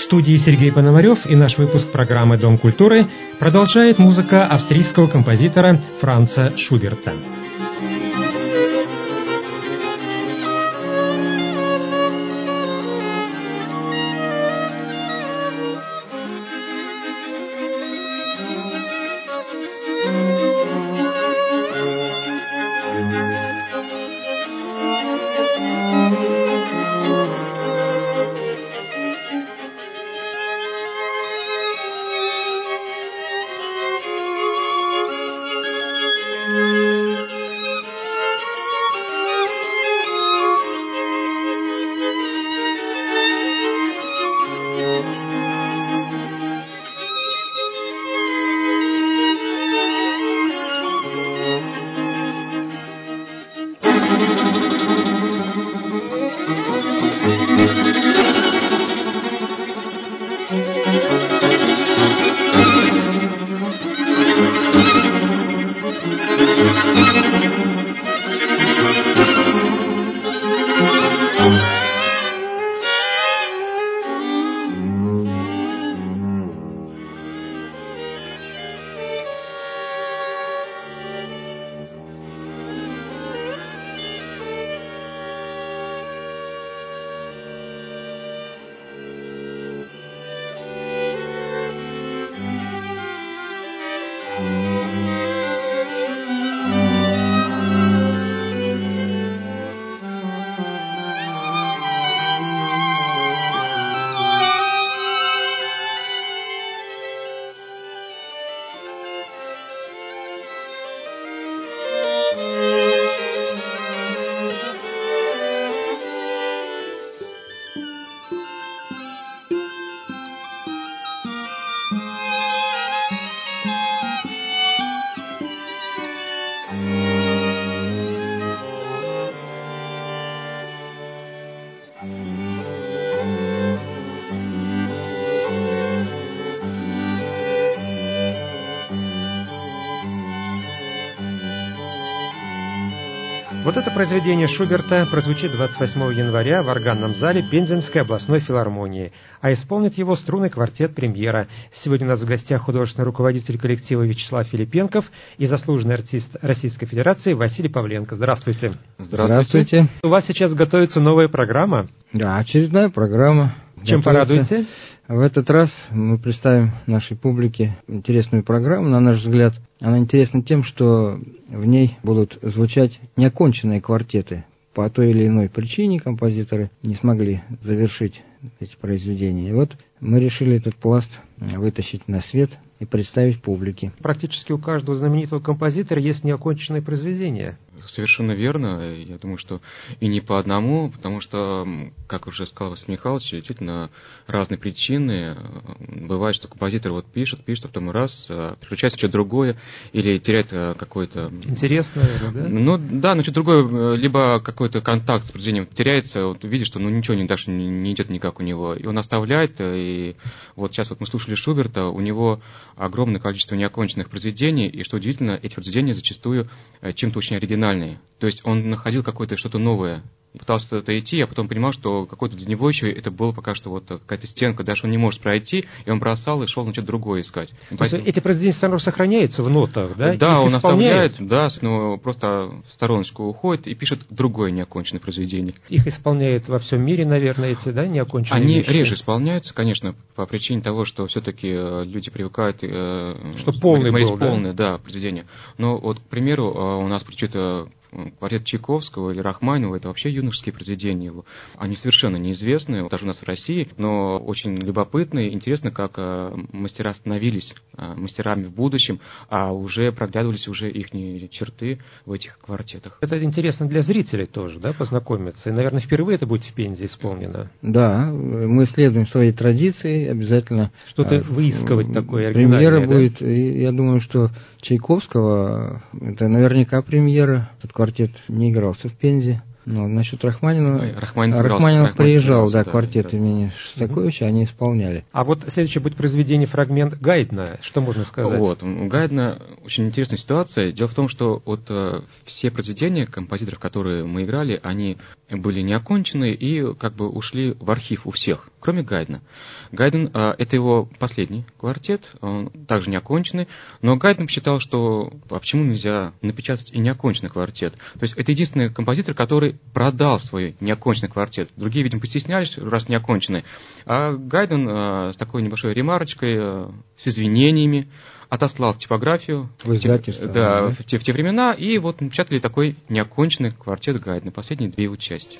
студии Сергей Пономарев, и наш выпуск программы «Дом культуры» продолжает музыка австрийского композитора Франца Шуберта. Вот это произведение Шуберта прозвучит 28 января в органном зале Пензенской областной филармонии, а исполнит его струнный квартет «Премьера». Сегодня у нас в гостях художественный руководитель коллектива Вячеслав Филипенков и заслуженный артист Российской Федерации Василий Павленко. Здравствуйте. Здравствуйте. У вас сейчас готовится новая программа? Да, очередная программа. Чем порадуете? В этот раз мы представим нашей публике интересную программу. На наш взгляд, она интересна тем, что в ней будут звучать неоконченные квартеты. По той или иной причине композиторы не смогли завершить эти произведения. И вот мы решили этот пласт вытащить на свет и представить публике. Практически у каждого знаменитого композитора есть неоконченное произведение. Совершенно верно. Я думаю, что и не по одному, потому что, как уже сказал Василий Михайлович, действительно разные причины. Бывает, что композитор вот пишет, а потом раз, переключается что-то другое, или теряет какой-то... Интерес, наверное, да? Ну да, но что-то другое, либо какой-то контакт с произведением теряется, вот видишь, что ничего дальше не идет никак у него, и он оставляет, и вот сейчас вот мы слушали Шуберта, у него огромное количество неоконченных произведений, и что удивительно, эти произведения зачастую чем-то очень оригинальные. То есть он находил какое-то что-то новое, пытался это идти, а потом понимал, что какой-то для него еще это было пока что вот какая-то стенка, дальше он не может пройти, и он бросал и шел на что-то другое искать. Поэтому... Эти произведения все равно сохраняются в нотах, да? Да, их он оставляет, да, но просто в стороночку уходит и пишет другое неоконченное произведение. Их исполняют во всем мире, наверное, эти, да, неоконченные Они вещи? реже исполняются, конечно, по причине того, что все-таки люди привыкают... Что полный был, полное, да, произведение. Но вот, к примеру, у нас причем квартет Чайковского или Рахманинова — это вообще юношеские произведения его. Они совершенно неизвестны, даже у нас в России, но очень любопытные. Интересно, как мастера становились мастерами в будущем, а уже проглядывались уже их черты в этих квартетах. Это интересно для зрителей тоже, да, познакомиться. И, наверное, впервые это будет в Пензе исполнено. Да, мы следуем своей традиции, обязательно что-то выискивать такое оригинальное. Премьера будет, и я думаю, что Чайковского, это наверняка премьера. Этот квартет не игрался в Пензе. Ну, насчет Рахманинова. Рахманинов приезжал, да, квартет имени Шостаковича, они исполняли. А вот следующее будет произведение, фрагмент Гайдна. Что можно сказать? Вот, у Гайдна очень интересная ситуация. Дело в том, что вот все произведения композиторов, которые мы играли, они были не окончены и как бы ушли в архив у всех, кроме Гайдна. Гайден это его последний квартет, он также не оконченный, но Гайден посчитал, что почему нельзя напечатать и неоконченный квартет. То есть это единственный композитор, который продал свой неоконченный квартет. Другие, видимо, постеснялись, раз неоконченный. А Гайден с такой небольшой ремарочкой, с извинениями, отослал в типографию в издательство, в те времена, и вот напечатали такой неоконченный квартет Гайдна, последние 2 его части.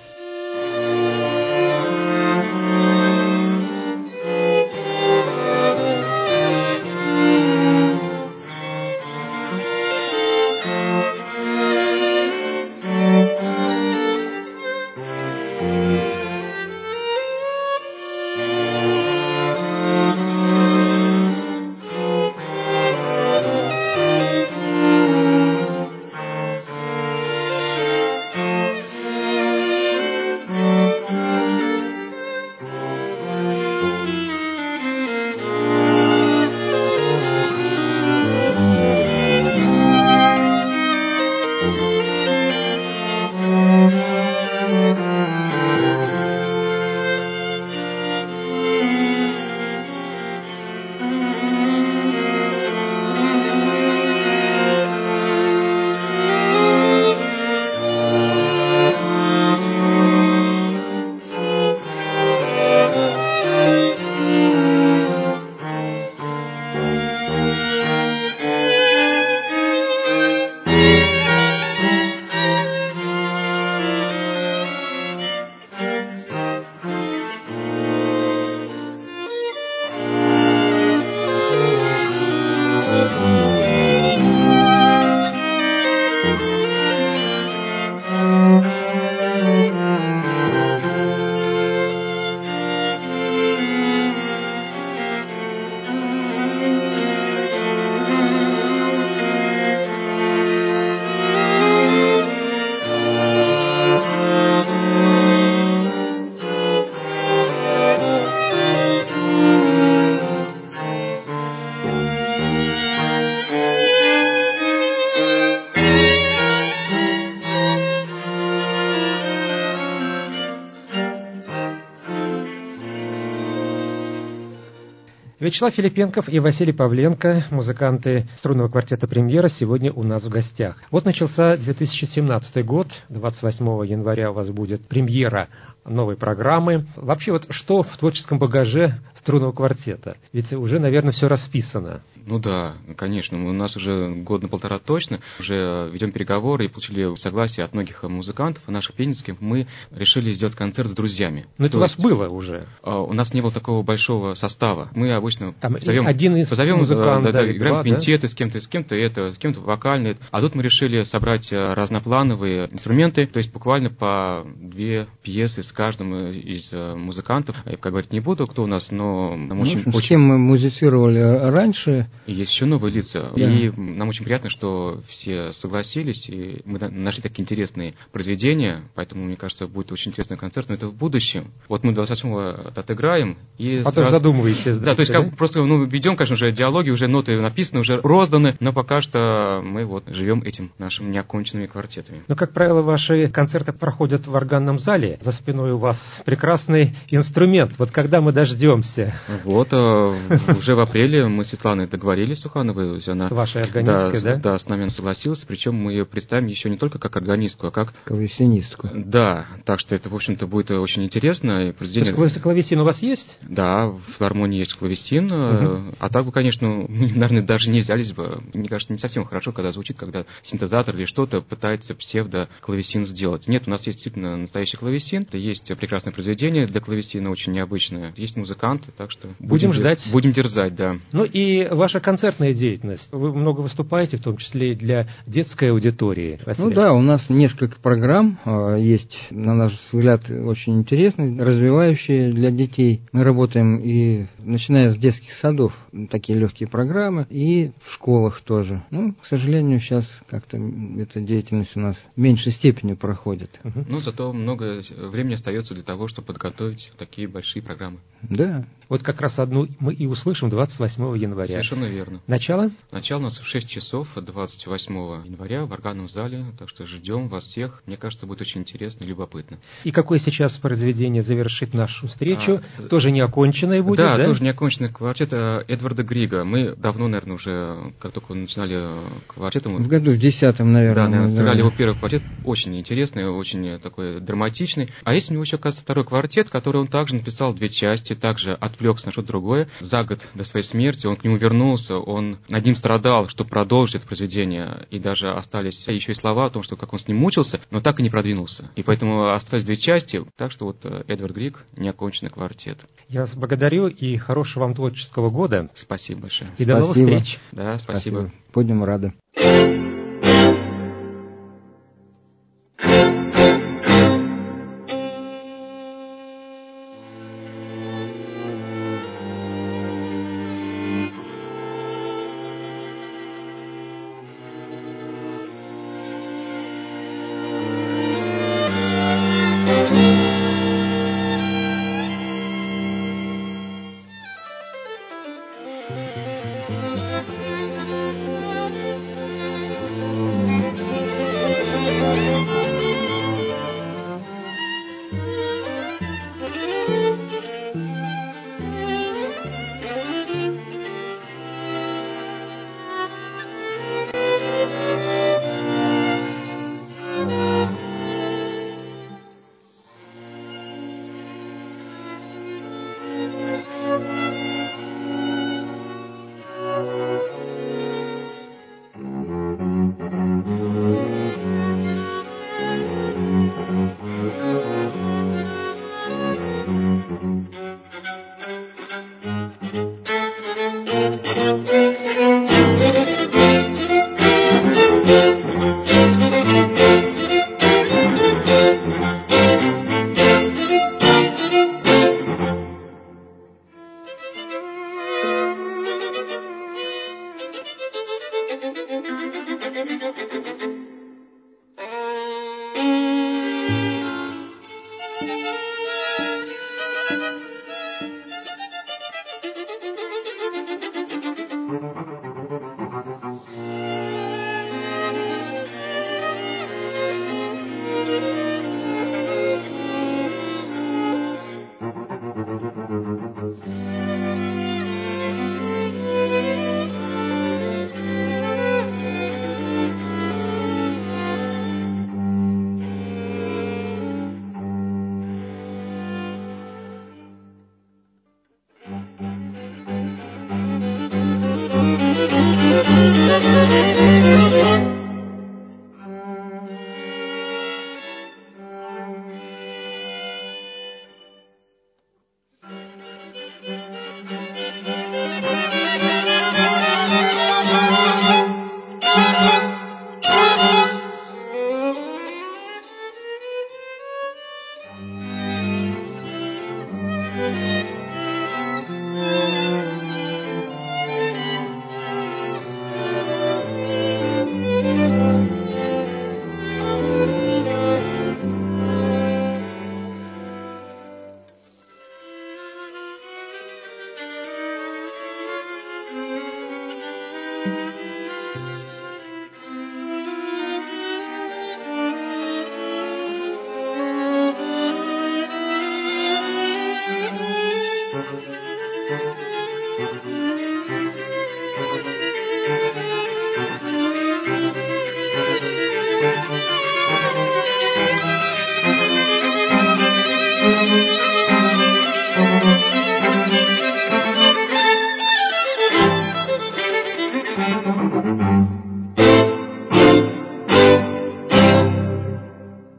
Вячеслав Филипенков и Василий Павленко, музыканты струнного квартета «Премьера», сегодня у нас в гостях. Вот начался 2017 год, 28 января у вас будет премьера новой программы. Вообще, вот что в творческом багаже струнного квартета? Ведь уже, наверное, все расписано. Ну да, конечно. У нас уже год на 1,5 точно. Уже ведем переговоры и получили согласие от многих музыкантов, наших пензенских. Мы решили сделать концерт с друзьями. Но это у вас было уже? У нас не было такого большого состава. Мы обычно там один из музыкантов, играем квинтеты с кем-то, с кем-то вокальные. А тут мы решили собрать разноплановые инструменты, то есть буквально по 2 пьесы с каждым из музыкантов. Я пока говорить не буду, кто у нас, но нам с кем мы музицировали раньше. И есть еще новые лица. Да. И нам очень приятно, что все согласились, и мы нашли такие интересные произведения, поэтому, мне кажется, будет очень интересный концерт, но это в будущем. Вот мы 28-го отыграем. И потом сразу задумываетесь. Да, то есть как просто ведем, конечно, уже диалоги, уже ноты написаны, уже розданы, но пока что мы вот живем этим нашими неоконченными квартетами. Но, как правило, ваши концерты проходят в органном зале. За спиной у вас прекрасный инструмент. Вот когда мы дождемся? Вот, уже в апреле мы с Светланой договорились, Сухановой. Она, с вашей органисткой, да? Да, с нами она согласилась. Причем мы ее представим еще не только как органистку, а как... клавесинистку. Да, так что это, в общем-то, будет очень интересно. То есть клавесин у вас есть? Да, в филармонии есть клавесин. А так бы, конечно, мы, наверное, даже не взялись бы. Мне кажется, не совсем хорошо, когда звучит, когда синтезатор или что-то пытается псевдо-клавесин сделать. Нет, у нас есть действительно настоящий клавесин. Это есть прекрасное произведение для клавесина, очень необычное. Есть музыканты, так что... Будем ждать. Будем дерзать, да. Ну и ваш ваша концертная деятельность. Вы много выступаете, в том числе и для детской аудитории. Василий. Ну да, у нас несколько программ есть, на наш взгляд, очень интересные, развивающие для детей. Мы работаем и начиная с детских садов, такие легкие программы, и в школах тоже. Ну, к сожалению, сейчас как-то эта деятельность у нас в меньшей степени проходит. Ну, зато много времени остается для того, чтобы подготовить такие большие программы. Да. Вот как раз одну мы и услышим 28 января. Совершенно верно. Начало? Начало у нас в 6 часов 28 января в органном зале, так что ждем вас всех. Мне кажется, будет очень интересно и любопытно. И какое сейчас произведение завершит нашу встречу? Тоже неоконченное будет, да? Да, тоже неоконченный квартет Эдварда Грига. Мы давно, наверное, уже, как только начинали квартетом... В году в 10-м, наверное. Да, наверное, сыграли его первый квартет. Очень интересный, очень такой драматичный. А есть у него еще, кажется, второй квартет, который он также написал 2 части, также отвлекся на что-то другое. За год до своей смерти он к нему вернулся, он над ним страдал, чтобы продолжить это произведение. И даже остались еще и слова о том, что как он с ним мучился, но так и не продвинулся. И поэтому остались 2 части. Так что вот Эдвард Григ, неоконченный квартет. Я вас благодарю и хорошего вам творческого года. Спасибо большое. И до новых встреч. Да, спасибо. Будем рады. Thank you.